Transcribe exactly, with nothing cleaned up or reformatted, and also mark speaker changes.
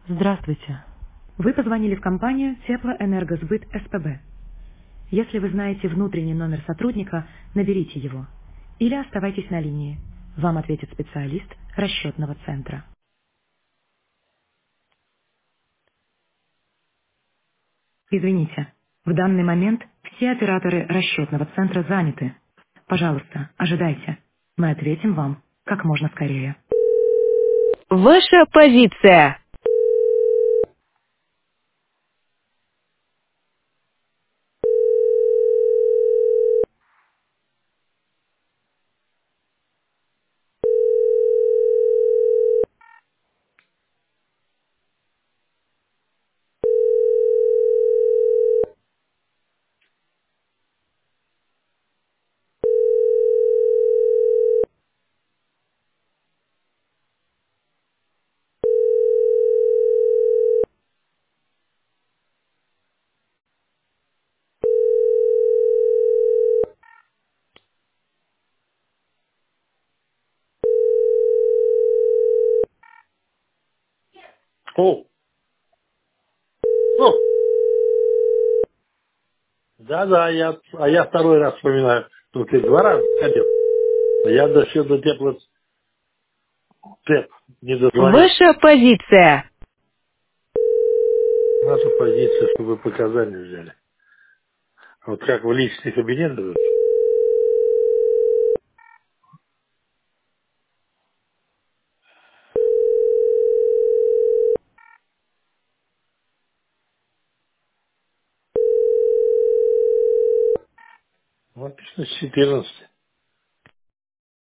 Speaker 1: Здравствуйте. Вы позвонили в компанию Теплоэнергосбыт СПБ. Если вы знаете внутренний номер сотрудника, наберите его. Или оставайтесь на линии. Вам ответит специалист расчетного центра. Извините, в данный момент все операторы расчетного центра заняты. Пожалуйста, ожидайте. Мы ответим вам как можно скорее. Ваша позиция.
Speaker 2: О, ну, да-да, я, а я второй раз вспоминаю. Ну, ты два раза ходил. Я до сюда до тепло теп не дозвонился.
Speaker 1: Ваша позиция.
Speaker 2: Наша позиция, чтобы показания взяли. Вот как в личный кабинет идут. Написано с четырнадцати.